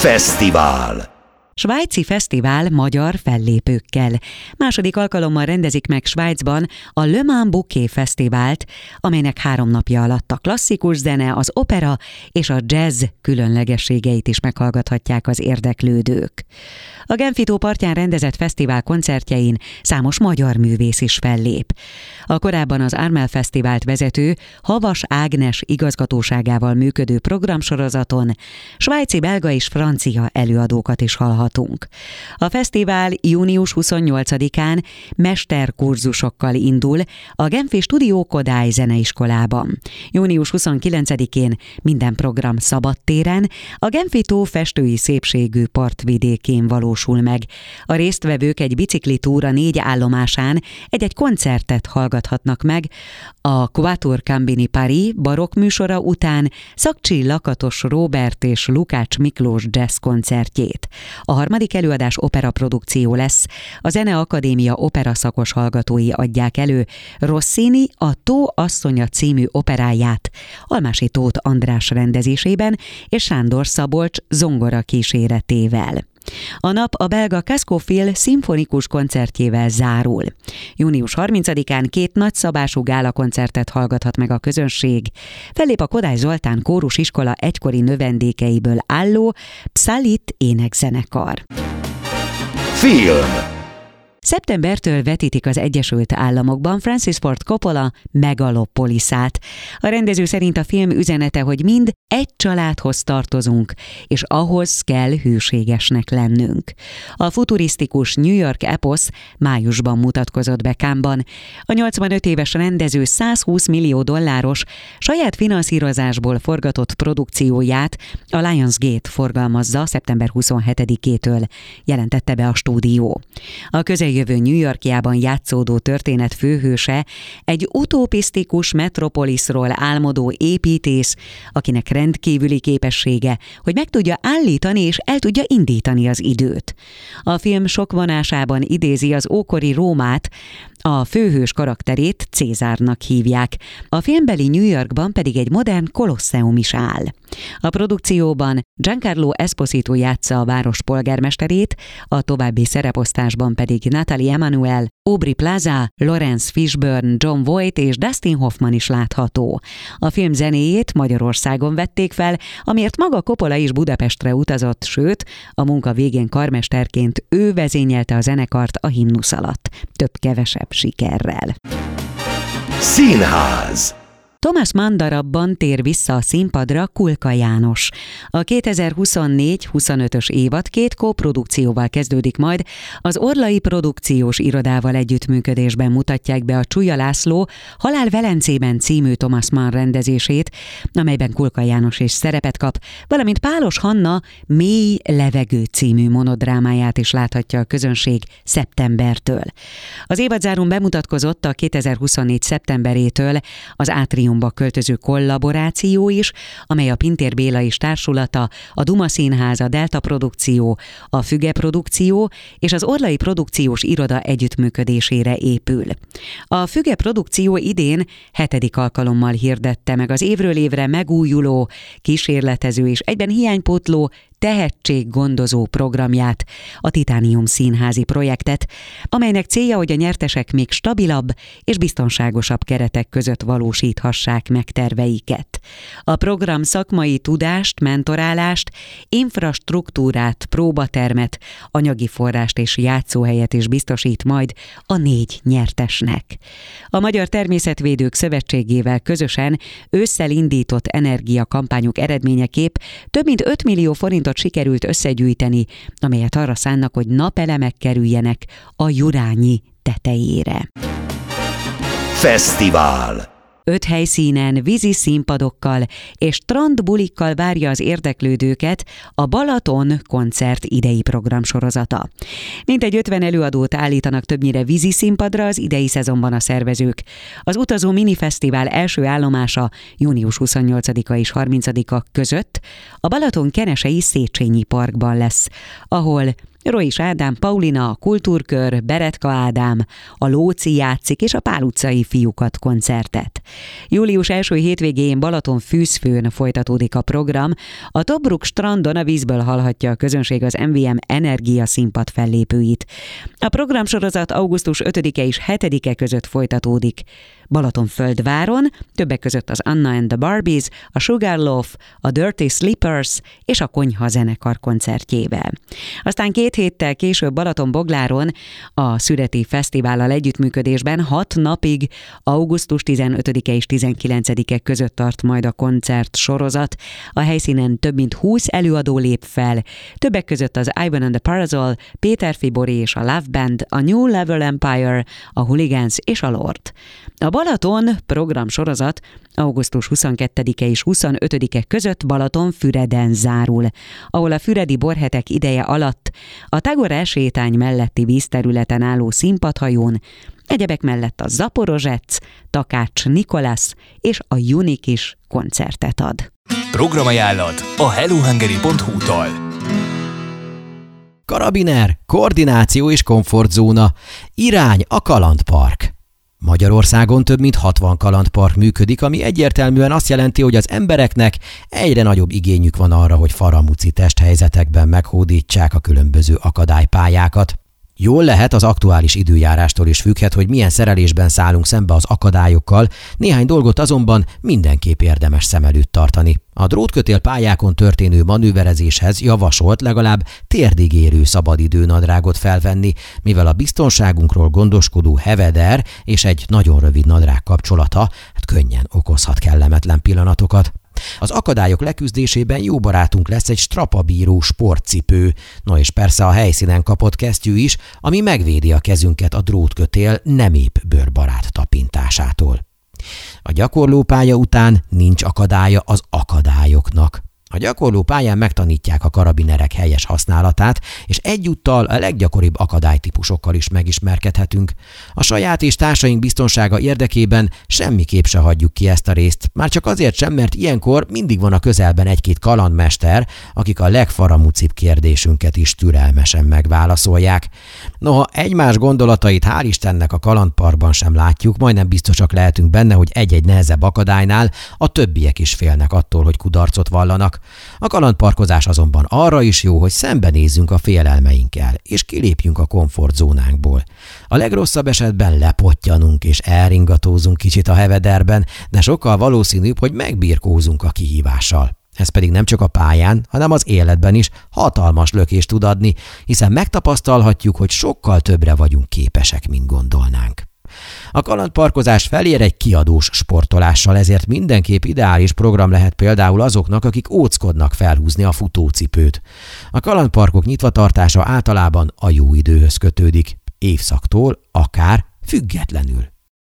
Fesztivál. Svájci fesztivál magyar fellépőkkel. Második alkalommal rendezik meg Svájcban a Le Mans Bouquet Fesztivált, amelynek 3 napja alatt a klasszikus zene, az opera és a jazz különlegességeit is meghallgathatják az érdeklődők. A Genfi tó partján rendezett fesztivál koncertjein számos magyar művész is fellép. A korábban az Armel Fesztivált vezető Havas Ágnes igazgatóságával működő programsorozaton svájci, belga és francia előadókat is hallhatunk. A fesztivál június 28-án mesterkurzusokkal indul a Genfi Studio Kodály zeneiskolában. Június 29-én minden program szabadtéren, a Genfi tó festői szépségű partvidékén valósul meg. A résztvevők egy biciklitúra 4 állomásán egy-egy koncertet hallgathatnak meg. A Quatuor Cambini Paris barokk műsora után Szakcsi Lakatos Róbert és Lukács Miklós jazz koncertjét. A harmadik előadás operaprodukció lesz. A Zeneakadémia opera szakos hallgatói adják elő Rossini a Tó asszonya című operáját Almási Tóth András rendezésében és Sándor Szabolcs zongora kíséretével. A nap a belga Cascofil szimfonikus koncertjével zárul. Június 30-án 2 nagyszabású gálakoncertet hallgathat meg a közönség. Fellép a Kodály Zoltán kórusiskola egykori növendékeiből álló Psalit énekzenekar. Film. Szeptembertől vetítik az Egyesült Államokban Francis Ford Coppola Megalopolisát. A rendező szerint a film üzenete, hogy mind egy családhoz tartozunk, és ahhoz kell hűségesnek lennünk. A futurisztikus New York eposz májusban mutatkozott be Cannes-ban. A 85 éves rendező $120 millió saját finanszírozásból forgatott produkcióját a Lionsgate forgalmazza szeptember 27-től, jelentette be a stúdió. A közeljövő New Yorkjában játszódó történet főhőse egy utopisztikus metropoliszról álmodó építész, akinek rendkívüli képessége, hogy meg tudja állítani és el tudja indítani az időt. A film sok vonásában idézi az ókori Rómát, a főhős karakterét Cézárnak hívják, a filmbeli New Yorkban pedig egy modern kolosseum is áll. A produkcióban Giancarlo Esposito játsza a város polgármesterét, a további szereposztásban pedig Natalie Emmanuel, Aubrey Plaza, Lawrence Fishburne, John Voight és Dustin Hoffman is látható. A film zenéjét Magyarországon vették fel, amiért maga Coppola is Budapestre utazott, sőt, a munka végén karmesterként ő vezényelte a zenekart a himnusz alatt. Több-kevesebb sikerrel. Színház. Thomas Mann darabban tér vissza a színpadra Kulka János. A 2024-25-ös évad 2 koprodukcióval kezdődik majd, az Orlai Produkciós Irodával együttműködésben mutatják be a Csúlya László Halál Velencében című Thomas Mann rendezését, amelyben Kulka János is szerepet kap, valamint Pálos Hanna Mély levegő című monodrámáját is láthatja a közönség szeptembertől. Az évadzárón bemutatkozott a 2024 szeptemberétől az Átriumba költöző kollaboráció is, amely a Pintér Béla és társulata, a Duma Színház, a Delta Produkció, a Füge Produkció és az Orlai Produkciós Iroda együttműködésére épül. A Füge Produkció idén 7. alkalommal hirdette meg az évről évre megújuló, kísérletező és egyben hiánypótló tehetséggondozó programját, a Titánium színházi projektet, amelynek célja, hogy a nyertesek még stabilabb és biztonságosabb keretek között valósíthassák meg terveiket. A program szakmai tudást, mentorálást, infrastruktúrát, próbatermet, anyagi forrást és játszóhelyet is biztosít majd a 4 nyertesnek. A Magyar Természetvédők Szövetségével közösen ősszel indított energiakampányok eredményeképp több mint 5 millió forintot sikerült összegyűjteni, amelyet arra szánnak, hogy napelemek kerüljenek a Jurányi tetejére. Fesztivál. 5 helyszínen, vízi színpadokkal és strandbulikkal várja az érdeklődőket a Balaton koncert idei programsorozata. Mintegy 50 előadót állítanak többnyire vízi színpadra az idei szezonban a szervezők. Az utazó minifesztivál első állomása június 28-a és 30-a között a Balaton kenesei Széchenyi parkban lesz, ahol Rois Ádám, Paulina, a Kultúrkör, Beretka Ádám, a Lóci játszik és a Pál utcai fiúkat koncertet. Július első hétvégén Balaton-Fűzfőn folytatódik a program. A Tobruk strandon a vízből hallhatja a közönség az MVM Energia színpad fellépőit. A programsorozat augusztus 5-e és 7-e között folytatódik. Balatonföldváron, többek között az Anna and the Barbies, a Sugarloaf, a Dirty Slippers és a Konyha zenekar koncertjével. Aztán 2 héttel később Balatonbogláron a Szüreti Fesztivállal együttműködésben 6 napig, augusztus 15-e és 19-e között tart majd a koncert sorozat. A helyszínen több mint 20 előadó lép fel, többek között az Ivan and the Parasol, Péter Fibori és a Love Band, a New Level Empire, a Hooligans és a Lord. A Balaton programsorozat augusztus 22-e és 25-e között Balatonfüreden zárul, ahol a füredi borhetek ideje alatt a Tagore sétány melletti vízterületen álló színpadhajón egyebek mellett a Zaporozsec, Takács Nikolász és a Unik is koncertet ad. Programajánlat a hellohungary.hu-tól. Karabiner, koordináció és komfortzóna. Irány a kalandpark. Magyarországon több mint 60 kalandpark működik, ami egyértelműen azt jelenti, hogy az embereknek egyre nagyobb igényük van arra, hogy faramúci testhelyzetekben meghódítsák a különböző akadálypályákat. Jól lehet, az aktuális időjárástól is függhet, hogy milyen szerelésben szállunk szembe az akadályokkal, néhány dolgot azonban mindenképp érdemes szem előtt tartani. A drótkötél pályákon történő manőverezéshez javasolt legalább térdig érő szabadidőnadrágot felvenni, mivel a biztonságunkról gondoskodó heveder és egy nagyon rövid nadrág kapcsolata könnyen okozhat kellemetlen pillanatokat. Az akadályok leküzdésében jó barátunk lesz egy strapabíró sportcipő, no és persze a helyszínen kapott kesztyű is, ami megvédi a kezünket a drótkötél nem épp bőrbarát tapintásától. A gyakorlópálya után nincs akadálya az akadályoknak. A gyakorlópályán megtanítják a karabinerek helyes használatát, és egyúttal a leggyakoribb akadálytípusokkal is megismerkedhetünk. A saját és társaink biztonsága érdekében semmiképp se hagyjuk ki ezt a részt, már csak azért sem, mert ilyenkor mindig van a közelben egy-két kalandmester, akik a legfaramucibb kérdésünket is türelmesen megválaszolják. Noha egymás gondolatait hál' Istennek a kalandparkban sem látjuk, majdnem biztosak lehetünk benne, hogy egy-egy nehezebb akadálynál a többiek is félnek attól, hogy kudarcot vallanak. A kalandparkozás azonban arra is jó, hogy szembenézzünk a félelmeinkkel, és kilépjünk a komfortzónánkból. A legrosszabb esetben lepottyanunk és elringatózunk kicsit a hevederben, de sokkal valószínűbb, hogy megbirkózunk a kihívással. Ez pedig nem csak a pályán, hanem az életben is hatalmas lökést tud adni, hiszen megtapasztalhatjuk, hogy sokkal többre vagyunk képesek, mint gondolnánk. A kalandparkozás felér egy kiadós sportolással, ezért mindenképp ideális program lehet például azoknak, akik óckodnak felhúzni a futócipőt. A kalandparkok nyitvatartása általában a jó időhöz kötődik, évszaktól akár függetlenül.